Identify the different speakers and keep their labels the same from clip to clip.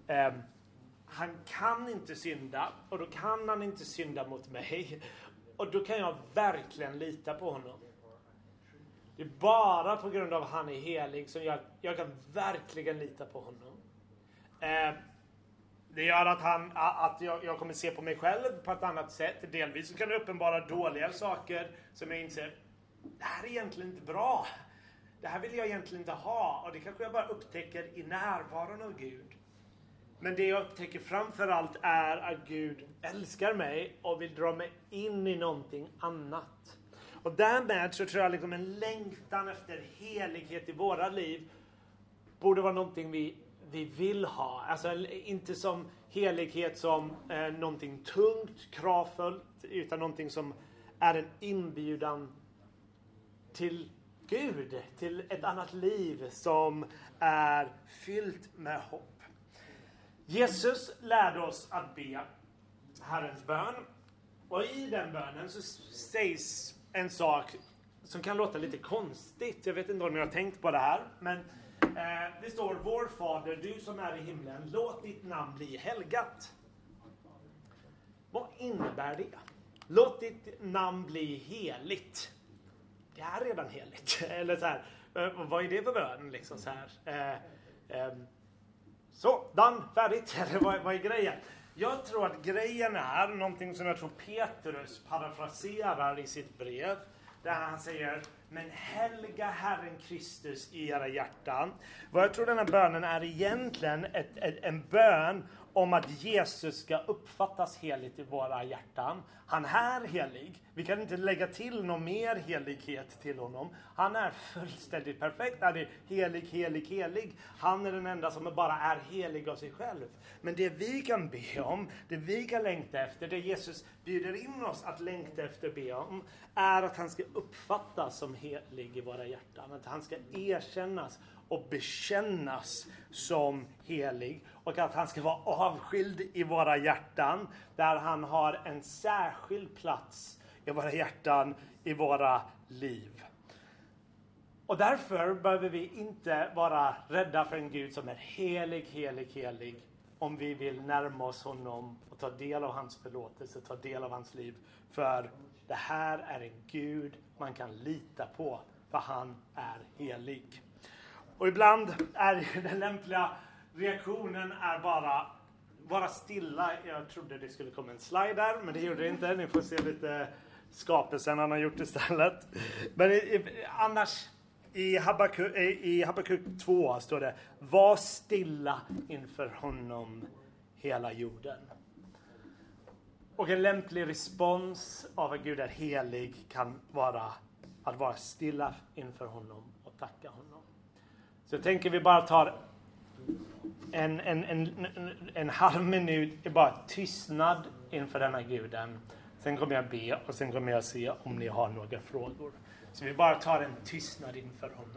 Speaker 1: Han kan inte synda, och då kan han inte synda mot mig. Och då kan jag verkligen lita på honom. Det är bara på grund av att han är helig som jag kan verkligen lita på honom. Det gör att jag kommer se på mig själv på ett annat sätt. Delvis så kan det uppenbara dåliga saker som jag inser, det här är egentligen inte bra. Det här vill jag egentligen inte ha. Och det kanske jag bara upptäcker i närvaron av Gud. Men det jag upptäcker framförallt är att Gud älskar mig och vill dra mig in i någonting annat. Och därmed så tror jag liksom en längtan efter helighet i våra liv borde vara någonting vi vill ha. Alltså inte som helighet som någonting tungt, kravfullt, utan någonting som är en inbjudan till Gud, till ett annat liv som är fyllt med hopp. Jesus lärde oss att be Herrens bön. Och i den bönen så sägs en sak som kan låta lite konstigt. Jag vet inte om ni har tänkt på det här. Men det står: Vår Fader, du som är i himlen, låt ditt namn bli helgat. Vad innebär det? Låt ditt namn bli heligt. Det är redan heligt. Eller så här, vad är det för bön? Liksom så här. Så, done, färdigt. Eller vad är grejen? Jag tror att grejen är någonting som jag tror Petrus parafraserar i sitt brev. Där han säger: men helga Herren Kristus i era hjärtan. Vad jag tror den här bönen är egentligen en bön om att Jesus ska uppfattas heligt i våra hjärtan. Han är helig. Vi kan inte lägga till någon mer helighet till honom. Han är fullständigt perfekt. Han är helig. Han är den enda som bara är helig av sig själv. Men det vi kan be om, det vi kan längta efter, det Jesus bjuder in oss att längta efter be om, är att han ska uppfattas som helig i våra hjärtan. Att han ska erkännas och bekännas som helig. Och att han ska vara avskild i våra hjärtan. Där han har en särskild plats i våra hjärtan, i våra liv. Och därför behöver vi inte vara rädda för en Gud som är helig. Om vi vill närma oss honom och ta del av hans förlåtelse, ta del av hans liv. För det här är en Gud man kan lita på. För han är helig. Och ibland är den lämpliga reaktionen är bara vara stilla. Jag trodde det skulle komma en slide där, men det gjorde det inte. Ni får se lite skapelsen han har gjort istället. Men annars i Habakuk 2 står det: var stilla inför honom hela jorden. Och en lämplig respons av att Gud är helig kan vara att vara stilla inför honom och tacka honom. Så jag tänker vi bara tar en halv minut i bara tystnad inför denna guden. Sen kommer jag be och sen kommer jag se om ni har några frågor. Så vi bara tar en tystnad inför honom.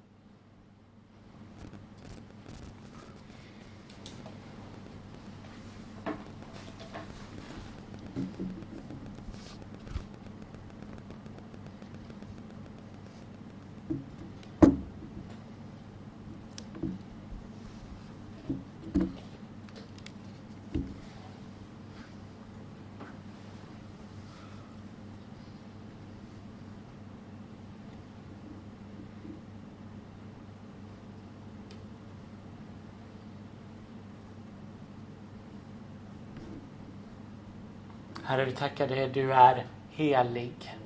Speaker 1: Herre, vi tackar dig, du är helig.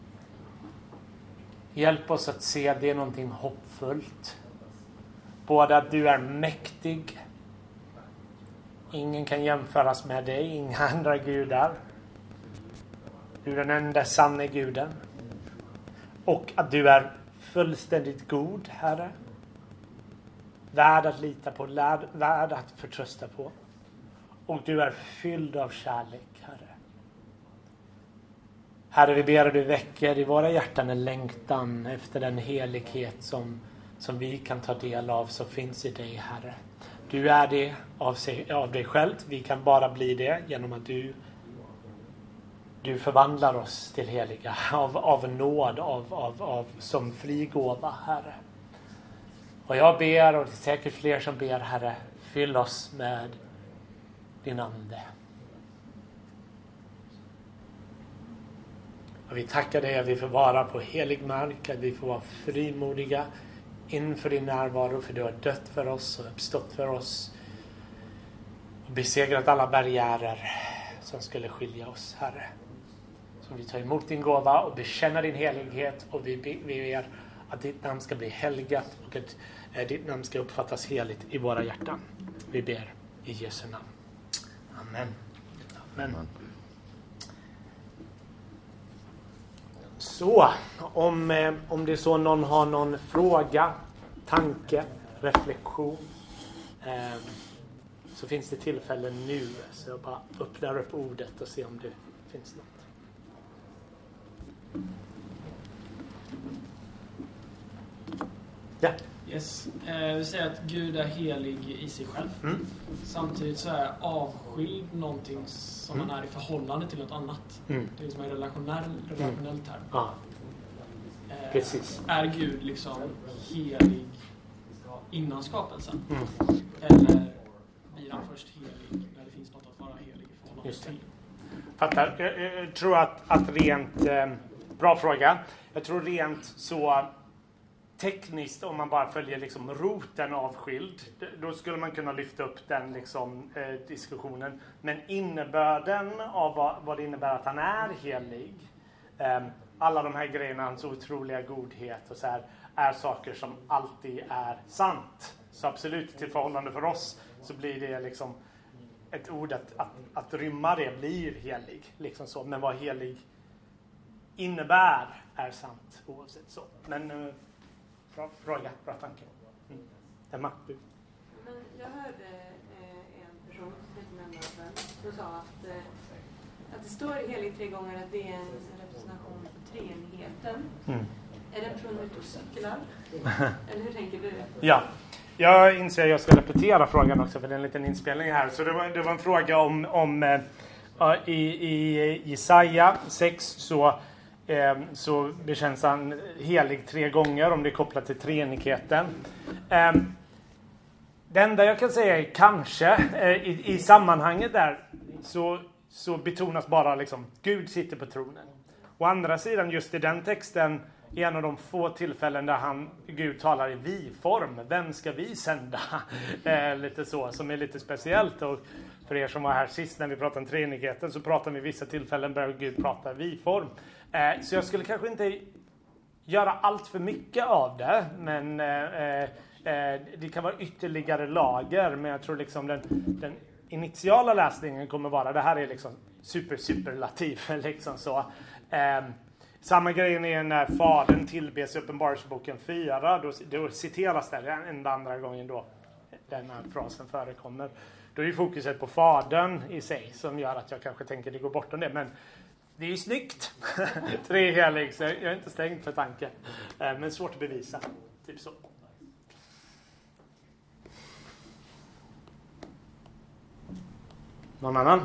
Speaker 1: Hjälp oss att se det är någonting hoppfullt. Både att du är mäktig. Ingen kan jämföras med dig, inga andra gudar. Du är den enda sanna guden. Och att du är fullständigt god, Herre. Värd att lita på, värd att förtrösta på. Och du är fylld av kärlek, Herre. Herre, vi ber att du väcker i våra hjärtan en längtan efter den helighet som vi kan ta del av, som finns i dig, Herre. Du är det av dig själv. Vi kan bara bli det genom att du förvandlar oss till heliga av nåd, som fri gåva, Herre. Och jag ber, och det är säkert fler som ber, Herre, fyll oss med din ande. Och vi tackar dig att vi får vara på helig mark, att vi får vara frimodiga inför din närvaro, för du har dött för oss och uppstått för oss och besegrat alla barriärer som skulle skilja oss, Herre. Så vi tar emot din gåva och bekänner din helighet, och vi ber att ditt namn ska bli helgat och att ditt namn ska uppfattas heligt i våra hjärtan. Vi ber i Jesu namn. Amen. Amen. Så, om det är så någon har någon fråga, tanke, reflektion, så finns det tillfällen nu. Så jag bara öppnar upp ordet och ser om det finns något. Ja.
Speaker 2: Yes. Vi säger att Gud är helig i sig själv. Samtidigt så är avskild någonting som man är i förhållande till något annat. Det är liksom en relationell term.
Speaker 1: Ja. Precis.
Speaker 2: Är Gud liksom helig innan skapelsen? Eller blir han först helig när det finns något att vara helig i förhållande till?
Speaker 1: Fattar. Jag tror att rent... bra fråga. Jag tror rent så... tekniskt, om man bara följer liksom roten avskild, då skulle man kunna lyfta upp den liksom, diskussionen. Men innebörden av vad det innebär att han är helig, alla de här grejerna, hans otroliga godhet och så här, är saker som alltid är sant. Så absolut, till förhållande för oss så blir det liksom ett ord att rymma det blir helig. Liksom så. Men vad helig innebär är sant oavsett så. Men bra fråga, bra tanke. Emma, du.
Speaker 3: Men jag hörde en person som sa att det står heligt 3 gånger att det är en representation för treenigheten. Är den personen ute och cyklar? Eller hur tänker du?
Speaker 1: Ja, jag inser att jag ska repetera frågan också, för det är en liten inspelning här. Så det var en fråga om i Jesaja 6 så bekänns han helig 3 gånger, om det är kopplat till treenigheten. Det enda jag kan säga är kanske i sammanhanget där så betonas bara liksom Gud sitter på tronen. Å andra sidan, just i den texten, är en av de få tillfällen där Gud talar i vi-form. Vem ska vi sända? Lite så, som är lite speciellt. Och för er som var här sist när vi pratade om treenigheten, så pratar vi i vissa tillfällen där Gud pratar i vi-form. Så jag skulle kanske inte göra allt för mycket av det, men det kan vara ytterligare lager. Men jag tror liksom den initiala läsningen kommer vara, det här är liksom superlativ liksom så. Samma grejen är när Fadern tillbes i Uppenbarelseboken 4, då citeras det en andra gången då den här frasen förekommer. Då är ju fokuset på Fadern i sig som gör att jag kanske tänker det går bortom det, men det är ju snyggt. 3 helig, så jag är inte stängd för tanken. Men svårt att bevisa. Typ så. Någon annan?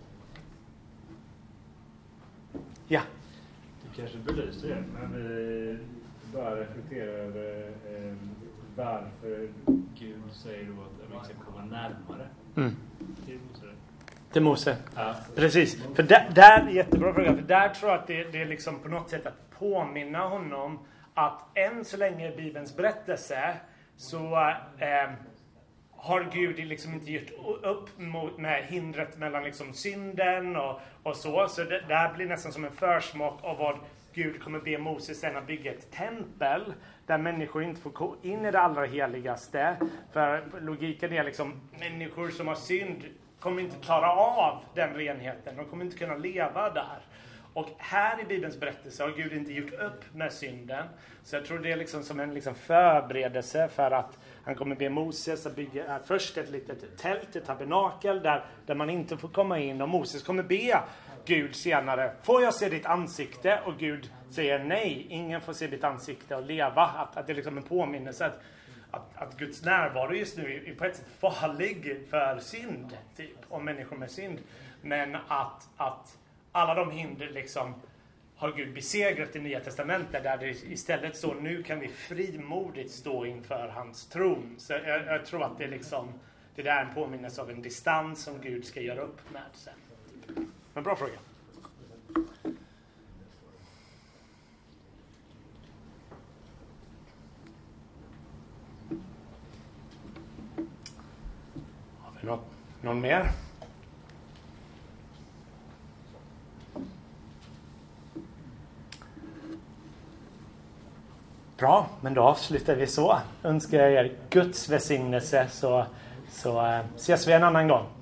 Speaker 1: Ja.
Speaker 4: Du kanske belyser det, men vi bara reflekterar över varför Gud säger då att vi ska komma närmare till Mose.
Speaker 1: Till Mose.
Speaker 4: Ja.
Speaker 1: Precis. För där jättebra fråga. För där tror jag att det är liksom på något sätt att påminna honom att än så länge i Bibelns berättelse så har Gud liksom inte gjort upp med hindret mellan liksom synden och så. Så det där blir nästan som en försmak av vad Gud kommer be Moses sen att bygga ett tempel där människor inte får gå in i det allra heligaste. För logiken är liksom människor som har synd kommer inte klara av den renheten. De kommer inte kunna leva där. Och här i Bibelns berättelse har Gud inte gjort upp med synden. Så jag tror det är liksom som en liksom förberedelse för att han kommer be Moses att bygga först ett litet tält, ett tabernakel där man inte får komma in. Och Moses kommer be Gud senare, får jag se ditt ansikte? Och Gud säger nej, ingen får se ditt ansikte och leva. Att det är liksom en påminnelse att Guds närvaro just nu är på ett sätt farlig för synd, typ, om människor med synd. Men att alla de hinder liksom har Gud besegrat i Nya Testamentet, där det istället så nu kan vi frimodigt stå inför hans tron. Så jag tror att det Det där är en påminnelse av en distans som Gud ska göra upp med sen. Men bra fråga. Har vi någon mer? Bra, men då avslutar vi så. Önskar er Guds välsignelse så ses vi en annan gång.